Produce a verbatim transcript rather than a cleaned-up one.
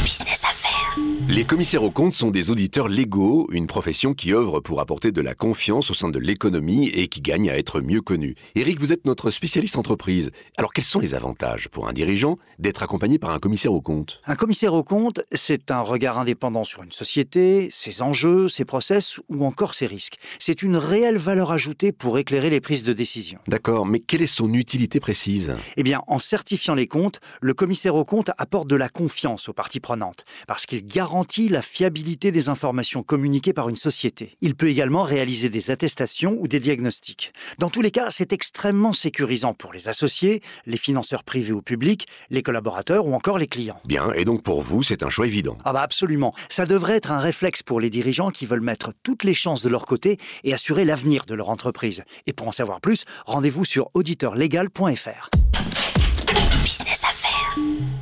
Business Affaires. Les commissaires aux comptes sont des auditeurs légaux, une profession qui œuvre pour apporter de la confiance au sein de l'économie et qui gagne à être mieux connue. Éric, vous êtes notre spécialiste entreprise. Alors quels sont les avantages pour un dirigeant d'être accompagné par un commissaire aux comptes ? Un commissaire aux comptes, c'est un regard indépendant sur une société, ses enjeux, ses process ou encore ses risques. C'est une réelle valeur ajoutée pour éclairer les prises de décision. D'accord, mais quelle est son utilité précise ? Eh bien, en certifiant les comptes, le commissaire aux comptes apporte de la confiance aux parties prenantes, parce qu'il garantit la fiabilité des informations communiquées par une société. Il peut également réaliser des attestations ou des diagnostics. Dans tous les cas, c'est extrêmement sécurisant pour les associés, les financeurs privés ou publics, les collaborateurs ou encore les clients. Bien, et donc pour vous, c'est un choix évident. Ah bah absolument. Ça devrait être un réflexe pour les dirigeants qui veulent mettre toutes les chances de leur côté et assurer l'avenir de leur entreprise. Et pour en savoir plus, rendez-vous sur auditeur légal point f r. Business Affaires.